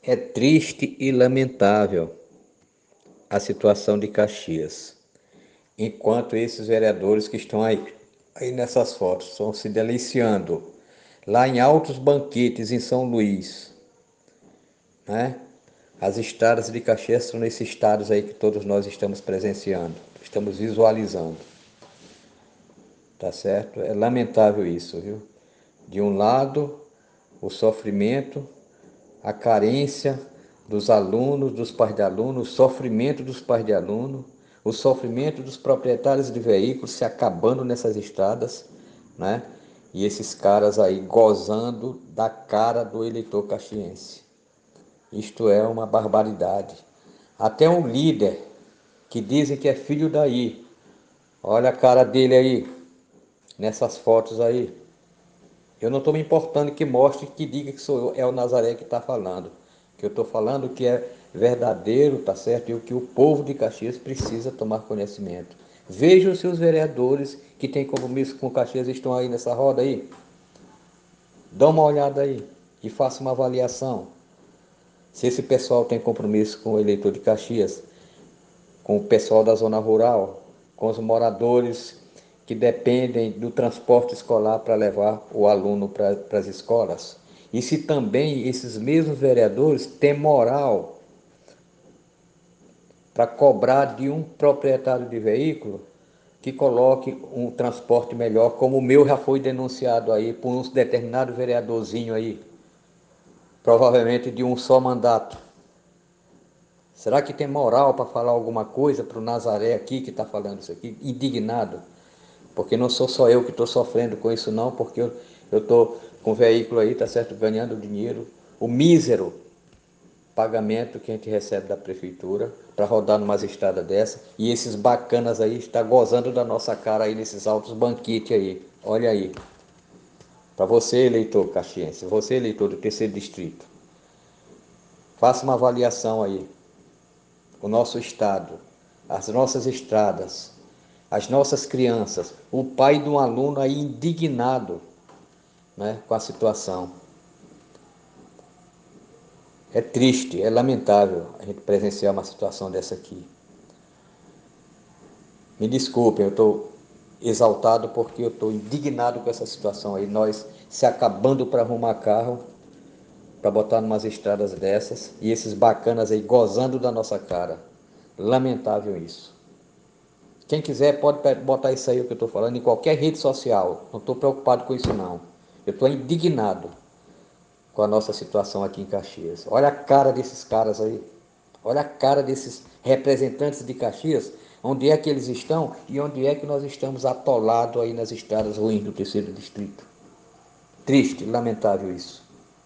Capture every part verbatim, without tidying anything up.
É triste e lamentável a situação de Caxias, enquanto esses vereadores que estão aí, aí nessas fotos estão se deliciando lá em altos banquetes em São Luís, né? As estradas de Caxias são nesses estados aí que todos nós estamos presenciando, estamos visualizando, tá certo? É lamentável isso, viu? De um lado, o sofrimento, a carência dos alunos, dos pais de alunos, o sofrimento dos pais de alunos, o sofrimento dos proprietários de veículos se acabando nessas estradas, né? E esses caras aí gozando da cara do eleitor caxiense. Isto é uma barbaridade. Até um líder que dizem que é filho daí, olha a cara dele aí, nessas fotos aí. Eu não estou me importando que mostre, que diga que sou eu, é o Nazaré que está falando. Que eu estou falando que é verdadeiro, tá certo? E o que o povo de Caxias precisa tomar conhecimento. Vejam se os vereadores que têm compromisso com Caxias estão aí nessa roda aí. Dá uma olhada aí e faça uma avaliação. Se esse pessoal tem compromisso com o eleitor de Caxias, com o pessoal da zona rural, com os moradores que dependem do transporte escolar para levar o aluno para, para as escolas. E se também esses mesmos vereadores têm moral para cobrar de um proprietário de veículo que coloque um transporte melhor, como o meu já foi denunciado aí por um determinado vereadorzinho aí, provavelmente de um só mandato. Será que tem moral para falar alguma coisa para o Nazaré aqui que está falando isso aqui, indignado? Porque não sou só eu que estou sofrendo com isso não, porque eu estou com o veículo aí, tá certo, ganhando dinheiro, o mísero pagamento que a gente recebe da prefeitura para rodar numa estrada dessa, e esses bacanas aí estão gozando da nossa cara aí nesses altos banquetes aí. Olha aí, para você eleitor caxiense, você eleitor do terceiro distrito, faça uma avaliação aí, o nosso estado, as nossas estradas, as nossas crianças, o pai de um aluno aí indignado, né, com a situação. É triste, é lamentável a gente presenciar uma situação dessa aqui. Me desculpem, eu estou exaltado porque eu estou indignado com essa situação aí. Nós se acabando para arrumar carro, para botar umas estradas dessas, e esses bacanas aí gozando da nossa cara. Lamentável isso. Quem quiser pode botar isso aí o que eu estou falando em qualquer rede social. Não estou preocupado com isso não. Eu estou indignado com a nossa situação aqui em Caxias. Olha a cara desses caras aí. Olha a cara desses representantes de Caxias, onde é que eles estão e onde é que nós estamos atolados aí nas estradas ruins do terceiro distrito. Triste, lamentável isso.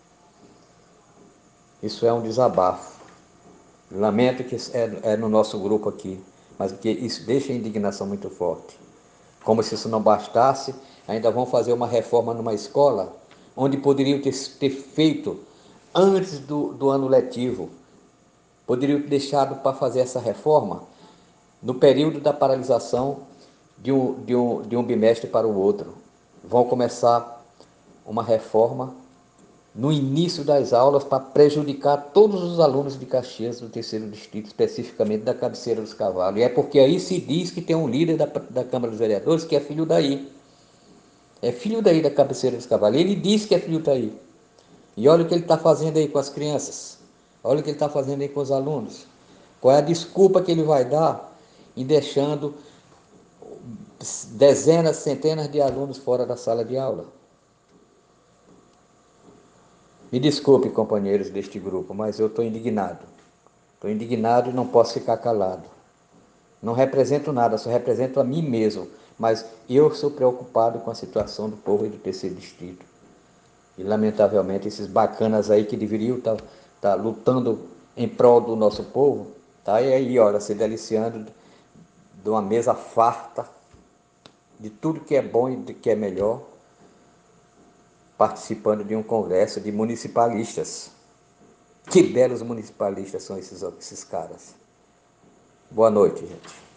Isso é um desabafo. Lamento que é, é no nosso grupo aqui, mas que isso deixa a indignação muito forte. Como se isso não bastasse, ainda vão fazer uma reforma numa escola onde poderiam ter, ter feito antes do, do ano letivo. Poderiam ter deixado para fazer essa reforma no período da paralisação de um, de, um, de um bimestre para o outro. Vão começar uma reforma no início das aulas para prejudicar todos os alunos de Caxias do terceiro distrito, especificamente da Cabeceira dos Cavalos. E é porque aí se diz que tem um líder da, da Câmara dos Vereadores que é filho daí. É filho daí da Cabeceira dos Cavalos. Ele diz que é filho daí. E olha o que ele está fazendo aí com as crianças. Olha o que ele está fazendo aí com os alunos. Qual é a desculpa que ele vai dar em deixando dezenas, centenas de alunos fora da sala de aula? Me desculpe, companheiros deste grupo, mas eu estou indignado. Estou indignado e não posso ficar calado. Não represento nada, só represento a mim mesmo. Mas eu sou preocupado com a situação do povo do terceiro distrito. E, lamentavelmente, esses bacanas aí que deveriam estar tá, tá lutando em prol do nosso povo, tá aí, olha, se deliciando de uma mesa farta, de tudo que é bom e de que é melhor, participando de um congresso de municipalistas. Que belos municipalistas são esses, esses caras. Boa noite, gente.